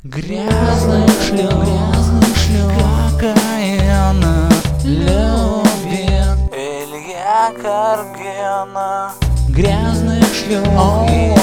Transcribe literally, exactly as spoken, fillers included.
Грязных шлюх, грязных шлюх, какая она любит Илья Каргина. Грязных шлюх,